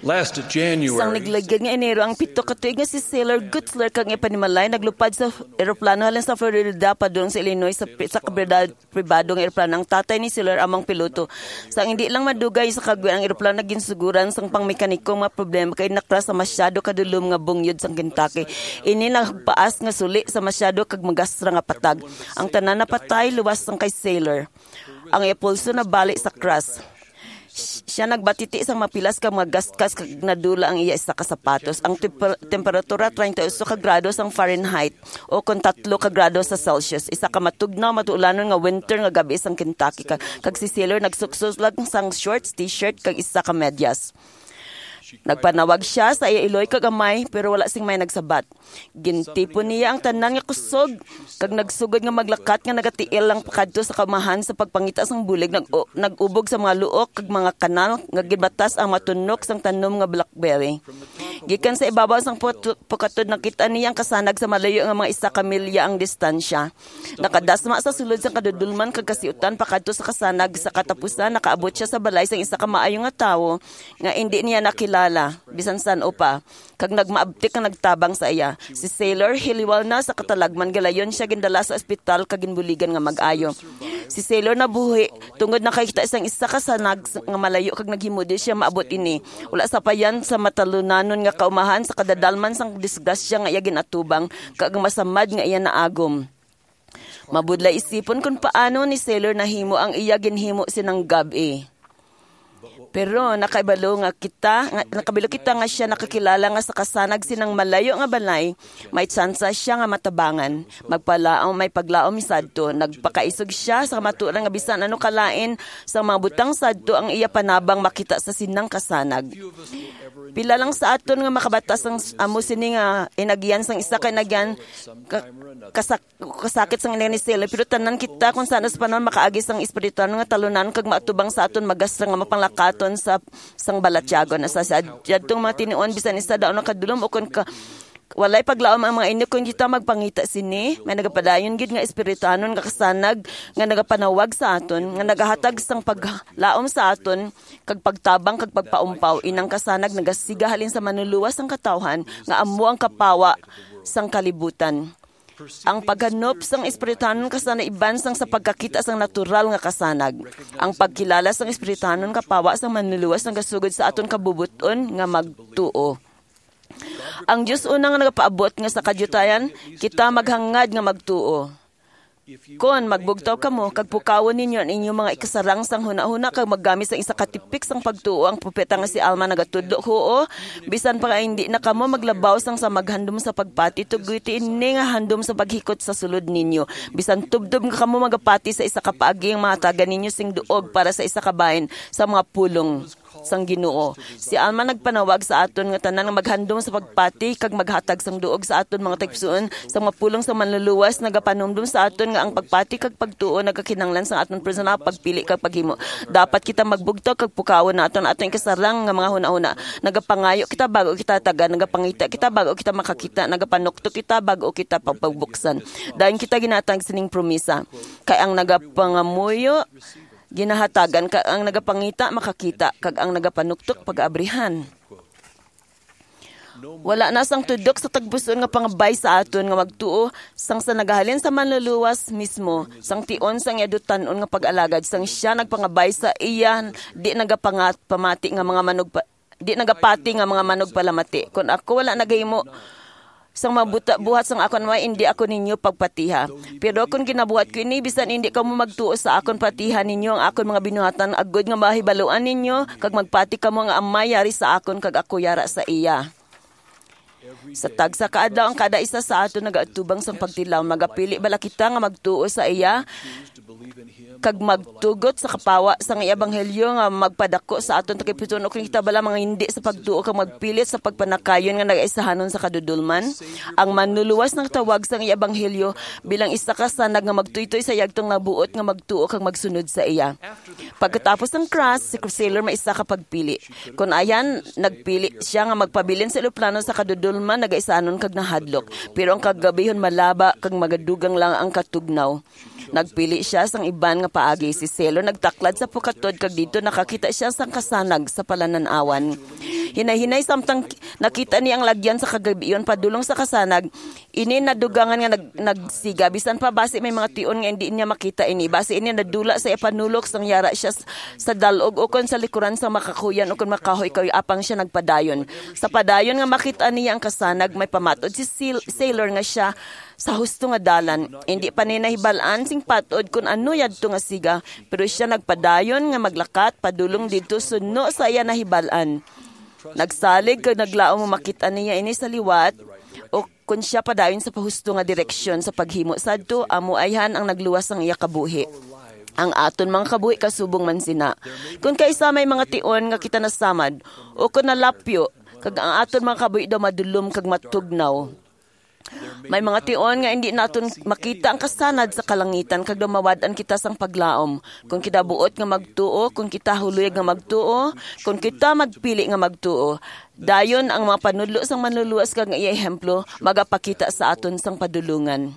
Last Sang January, naglagyan nga Enero ang pito katuig nga si Sailor Gutzler kang ipanimalay naglupad sa eroplano halin sa Florida padung sa Illinois sa pribadong eroplano. Ang tatay ni Sailor amang piloto. Sang hindi lang madugay sa kagwan ang eroplano ginsuguran sang pangmekanikong mga problema kay nakras sa masyado kadulom nga bungyod sang Kentucky. Ini nagpaas nga suli sa masyado kag magastra nga patag. Ang tanan na patay luwas sang kay Sailor. Ang ipulso na balik sa crash. Siya nagbatiti sa mapilas ka mga gaskas kag nadula ang iya isa ka sapatos. Ang temperatura 38 ka grado sang Fahrenheit o kung 3 ka grado sa Celsius. Isa ka matugnaw matulanon nga winter nga gabi sang Kentucky kag si Sailor nagsuksos lang sang shorts, t-shirt kag isa ka medyas. Nagpanawag siya sa iya iloy kag amay pero wala sing may nagsabat. Gintipon niya ang tanan nga kusog kag nagsugod nga maglakat nga nagatiil lang pakadto sa kamahan sa pagpangita sang bulig nagubog sa mga luok kag mga kanal nga gibatas ang matunok sang tanom nga blackberry. Gikan sa ibabaw sang pukatod nakita niya ang kasanag sa malayo nga mga 1 milya ang distansya. Nakadasma sa sulod sang kadudulman kag kasiutan pakadto sa kasanag sa katapusan nakaabot siya sa balay sang isa ka maayo nga tawo nga hindi niya nakilala bisan san upa kag nagmaabtik nga nagtabang sa iya. Si Sailor hiliwal na sa katalagman galayon siya gindala sa ospital kag ginbuligan nga mag-ayo. Si Sailor nabuhi tungod nakakita isang isa ka sanag nga malayo kag naghimudi siya maabot ini. Wala sa payan sa matalunanon nga kaumahan sa kadadalman sang disgrasya nga iya ginatubang kag masamad nga iya naagom. Mabudlay isipon kung paano ni Sailor nahimo ang iya ginhimo sinang gabi. Pero nakabalo kita nga siya nakakilala nga sa kasanag sinang malayo nga balay, may tsansa siya nga matabangan. Magpalaom may paglaom sadto, nagpakaisog siya sa maturan nga bisan ano kalain sa mga butang sadto ang iya panabang makita sa sinang kasanag. Pila lang sa aton nga makabatas ang amo sini nga inagyan sang isa ka inagyan kasakit sang ni Sailor pero tanan kita kung saan sa panon makaagi sang espiritual nga talunan kag maatubang sa aton magastra nga mapanglakaton sa sang balatyagon sa adtong mga tinuon bisan isa daw nakadulom o kun ka walay paglaom ang mga inyo kung kita magpangita sini may nagapadayon gid nga espirituanon nga kasanag nga nagapanawag sa aton nga nagahatag sang paglaom sa aton kag pagtabang kag pagpaumpaw inang kasanag nagasiga halin sa manuluwas ang katawhan nga amo ang kapawa sang kalibutan. Ang paghanop sang espirituanon kasanag iban sang sa pagkakita sang natural nga kasanag. Ang pagkilala sang espirituanon kapawa sang manluluwas nga gasugod sa aton kabubuton nga magtuo. Ang Diyos unang nagapaabot nga sa kadyutayan, kita maghangad nga magtuo. Kon magbugtaw kamo kag pukawon ninyo ang inyong mga ikasarang sang hunahuna kag maggamit sang isa katipik sang pagtuo ang propeta nga si Alma nagatudlo huo bisan pa hindi na kamo maglabaw sang sa maghandom sa pagpati tuguti ini nga handom sa paghikot sa sulod ninyo bisan tubdob nga kamo magapati sa isa ka paagi ang mga taga ninyo sing duog para sa isa ka bahin sa mga pulong sang Ginoo. Si Alma nagpanawag sa aton nga tanan nga maghandom sa pagpati kag maghatag sang duog sa aton mga taigsuon sa mga pulong sa manluluwas nagapanumdum sa aton nga ang pagpati kag pagtuo nagakinahanglan sa aton personal pagpili kag paghimo. Dapat kita magbugtaw kag pukawon naton aton kasarang nga mga hunahuna. Nagapangayo kita bago kita taga, nagapangita kita bago kita makakita, nagapanukto kita bago kita pagbuksan. Dayon kita ginatag sining promisa. Kay ang nagapangamuyo ginahatagan kag ang nagapangita makakita kag ang nagapanuktok pag-abrihan. Wala na sang tudok sa tagbuson nga pangabay sa aton nga magtuo sang sa nagahalin sa manluluwas mismo sang tion sang yadutan-on nga pag-alagad sang siya nagpangabay sa iya di nagapamati nga mga manog di nagapati nga mga manog palamati kun ako wala nagahimo sang mabuta buhat sang akon way hindi ako ninyo pagpatiha. Pero kung ginabuhat ko ini bisan hindi kamo magtuo sa akon patihan ninyo ang akon mga binuhatan agod nga mahibaluan ninyo kag magpati kamo nga amay yari sa akon kag ako yara sa iya. Sa tagsa kaadlaw ang kada isa sa aton nagaatubang sang pagtilaw magapili bala kita nga magtuo sa iya kag magtugot sa kapawa sa nga ebanghelyo nga magpadako sa aton takipuson kung kita bala mga hindi sa pagtuo kag magpilit sa pagpanakayon nga nagaisahanon sa kadudulman. Ang manluluwas ng tawag sa ebanghelyo bilang isa ka sanag nga magtuytoy sa yagtong nabuot nga magtuo kag magsunod sa iya. Pagkatapos ng cross, si Sailor may isa ka pagpili. Kung ayan, nagpili siya nga magpabilin sa eroplano sa kadudulman nagaisahanon kag nahadlok. Pero ang kagabihon malaba kag magadugang lang ang katugnaw. Nagpili siya sang iban nga paagi. Si Sailor nagtaklad sa pukatod kag dito nakakita siya sang kasanag sa palananawan. Hinay-hinay samtang nakita niya ang lagyan sa kagabiyon padulong sa kasanag, ini nadugangan nga nagsiga. Bisan pa base may mga tion nga hindi niya makita ini. Base ini nadula sa ipanulok sang yara siya sa dalog o kon sa likuran sa makakuyan o kon makahoy kayo apang siya nagpadayon. Sa padayon nga makita niya ang kasanag, may pamatod si sailor nga siya sa husto nga dalan. Hindi pa niya nahibalaan sing patod kung ano yadto nga siga, pero siya nagpadayon nga maglakat padulong dito suno sa iya nahibalaan. Nagsalig kag naglaom mo makita niya ini sa liwat o kung siya padayon sa pahusto nga direksyon sa paghimo sadto amo ayhan ang nagluwas ang iya kabuhi. Ang aton mga kabuhi kasubong man sina. Kung kaisa may mga tion nga kita nasamad o kung nalapyo kag ang aton mga kabuhi daw madulom kag matugnaw. May mga tion nga hindi naton makita ang kasanad sa kalangitan kag dumawad-an kita sang paglaom. Kung kita buot nga magtuo, kung kita huluyag nga magtuo, kung kita magpili nga magtuo, dayon ang mga panudlo sang manluluwas kag iya ehemplo magapakita sa aton sang padulungan.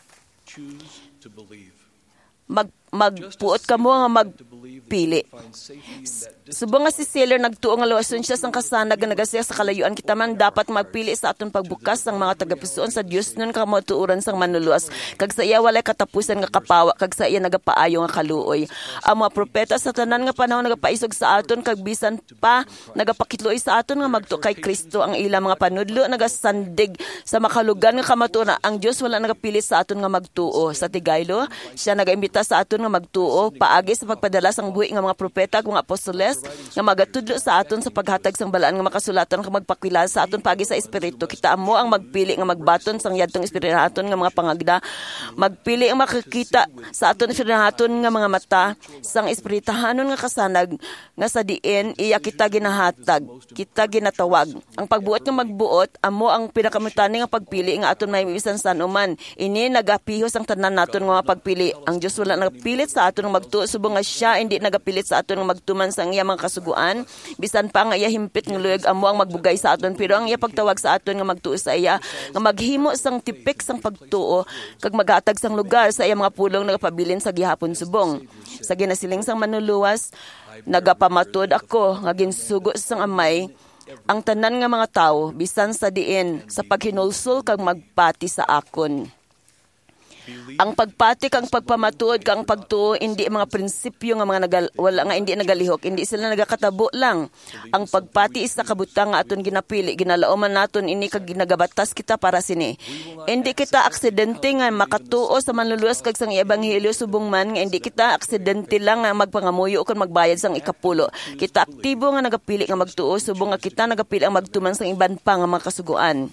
Magpuot kamo nga magpili. Subong nga si sailor nagtuo nga luwason siya sang kasanag nga nagasiya sa kalayuan, kita man dapat magpili sa aton pagbukas sang mga tagapusoon sa Dios nun kamatuuran sang manluluwas kag sa iya walay katapusan nga kapawa kag sa iya nagapaayo nga kaluoy. Ang mga propeta sa tanan nga panahon nagapaisog sa aton kag bisan pa nagapakitluoy sa aton nga magtuo kay Kristo. Ang ilang mga panudlo nagasandig sa makalugan nga kamatuoran. Ang Dios wala nagapili sa aton nga magtuo. Sa tigaylo, siya nagaimbita sa aton nga magtuo paagi sa pagpadala sang buhi nga mga propeta kung apostoles nga magatudlo sa aton sa paghatag sang balaan nga makasulatan kag magpakilala sa aton pagi sa espiritu. Kita amo ang magpili nga magbaton sang yadtong espiritu aton nga mga pangagda. Magpili ang makakita sa aton espiritu nga mga mata sang espiritahanon nga kasanag nga sa diin iya kita ginahatag, kita ginatawag. Ang pagbuot nga magbuot amo ang pinakamutani nga pagpili nga aton mahibisan sa anuman. Ini nagapihos ang tanan naton nga pagpili. Ang Dios wala nagapilit sa aton nga magtuo subong nga siya hindi nagapilit sa aton nga magtuman sang iya mga kasuguan. Bisan pa nga iya himpit nga luyag amo ang magbugay sa aton, pero ang iya pagtawag sa aton nga magtuo sa iya nga maghimo sang tipik sang pagtuo kag maghatag sang lugar sa iya mga pulong nagapabilin sa gihapon subong. Sa ginasiling sang manluluwas, nagapamatod ako nga ginsugo sang amay ang tanan nga mga tawo bisan sa diin sa paghinulsol kag magpati sa akon. Ang pagpati kang pagpamatuod kang pagtuo hindi mga prinsipyo nga mga wala nga hindi nagalihok, hindi sila nagakatabo lang. Ang pagpati is kabutang nga aton ginapili, ginalaoman naton ini kag ginagabatas kita para sini. Hindi kita aksidente nga makatuo sa manluluwas kag sang ebanghelyo subong man nga hindi kita aksidente lang nga magpangamuyo o magbayad sang ikapulo. Kita aktibo nga nagapili nga magtuo subong nga kita nagapili ang magtuman sang iban pa nga mga kasuguan.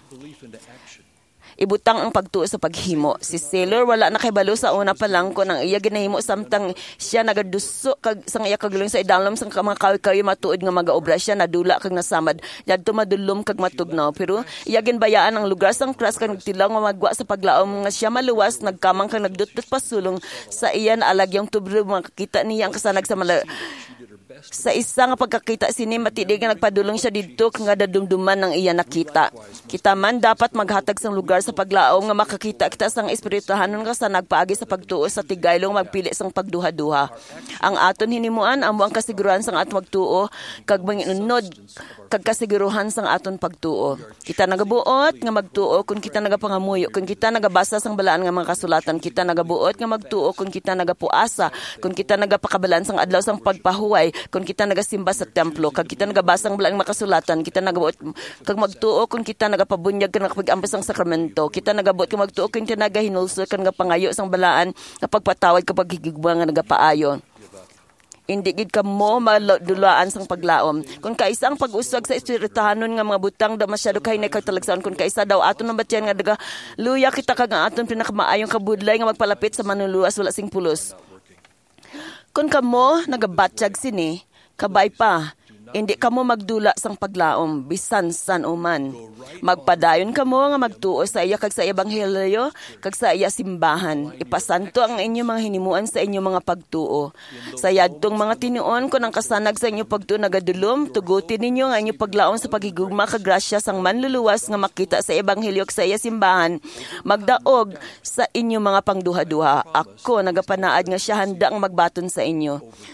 Ibutang ang pagtuo sa paghimo. Si sailor wala na kay balo sa una pa lang kung ang iya ginahimo samtang siya nagaduso kag sang iya kagulong sa idalom sang mga kayo matuod nga magaobra siya nadula kag nasamad yadto madulom kag matugnaw, pero iya ginbayaan ang lugar sang cross kag nagtilaw nga magwa sa paglaom nga siya maluwas nagkamang kag nagdutdut pasulong sa iya na alagyang tubro makakita niya ang kasanag sa sa isa nga pagkakita sini matidig nga nagpadulong siya didto nga dadumduman ng iya nakita. Kita man dapat maghatag sang lugar sa paglaom nga makakita kita sang espirituhanon nga sa nagpaagi sa pagtuo sa tigaylong magpili sang pagduha-duha. Ang aton hinimuan amo ang kasiguruhan sang aton magtuo kag manginunod kag kasiguruhan sang aton pagtuo. Kita nagabuot nga magtuo kung kita nagapangamuyo, kung kita nagabasa sang balaan nga mga kasulatan, kita nagabuot nga magtuo kung kita nagapuasa, kung kita nagapakabalaan sang adlaw sang pagpahuway, kung kita nagasimba sa templo, kag kita nagabasang balang makasulatan, kita nagabuot kag magtuo kung kita nagapabunyag kag nagapag-ampas ang sakramento, kita nagabuot kag magtuo kung kita nagahinulsol kag nagapangayo sang balaan nga pagpatawad kapag higigma nga nagapaayo. Hindi gid kamo madulaan sang paglaom. Kung kaisa ang pag-usag sa espirituhanon nga mga butang da masyado kay nagkatalagsaon, kung kaisa daw aton ang batyan nga daga luya kita kag aton pinakamaayong kabudlay nga magpalapit sa manluluwas wala sing pulos. Kung kamo nagabatsyag sini, kabay pa, hindi kamo magdula sang paglaom, bisan san uman. Magpadayon kamo nga magtuo sa iya kag sa ebanghelyo, kag sa iya simbahan. Ipasanto ang inyong mga hinimuan sa inyong mga pagtuo. Sa yadtong mga tinuon, kung ang kasanag sa inyong pagtuo nagadulom, tugutin ninyo nga inyong paglaom sa pagigugma kag grasya sang manluluwas nga makita sa ebanghelyo kag sa iya simbahan. Magdaog sa inyong mga pangduha-duha. Ako nagapanaad nga siya handa ang magbaton sa inyo.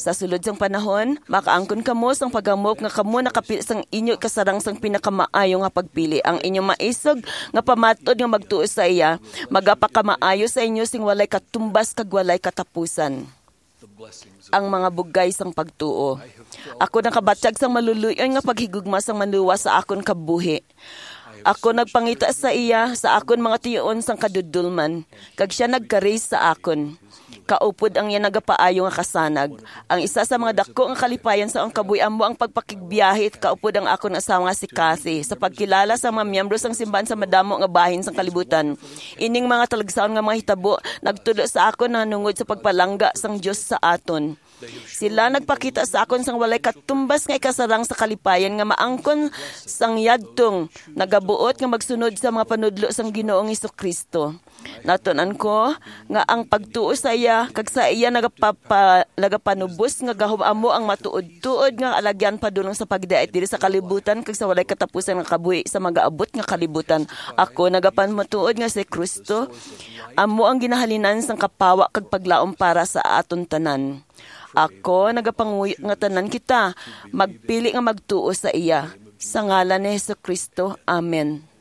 Sa sulod sang panahon, makaangkon kamo sang pagamok nga kamo nakapili sang inyo kasarang sang pinakamaayo nga pagpili. Ang inyong maisog nga pamatod nga magtuo sa iya, magapakamaayo sa inyo sing walay katumbas kag walay katapusan. Ang mga bugay sang pagtuo. Ako nakabatyag sang maluluyon nga paghigugma sang manuwa sa akon kabuhi. Ako nagpangita sa iya sa akon mga tiyon sang kadudulman, kag siya nagka-raise sa akon. Kaupod ang iya nagapaayo nga kasanag. Ang isa sa mga dako nga kalipayan sa ang kabuyan mo ang pagpakigbiyahe, kaupod ang akon asawa nga si Cassie sa pagkilala sa mga miyembro sang simbahan sa madamo nga bahin sang kalibutan. Ining mga talagsaon nga mga hitabo nagtudo sa akon na nungod sa pagpalangga sang Dios sa aton. Sila nagpakita sa akon sang walay katumbas nga ikasarang sa kalipayan nga maangkon sang yadtong nagabuot nga magsunod sa mga panudlo sang Ginoong Hesukristo. Natunan ko nga ang pagtuo sa iya kag sa iya nagapanubos nga gahum-amo ang matuod-tuod nga alagyan padulong sa pagdaet diri sa kalibutan kag sa walay katapusan nga kabuhi sa magaabot nga kalibutan. Ako nagapanmatuod nga si Kristo amo ang ginahalinan sang kapawa kag paglaom para sa aton tanan. Ako nagapanguyo nga tanan kita magpili nga magtuo sa iya. Sa ngalan ni Hesukristo. Amen.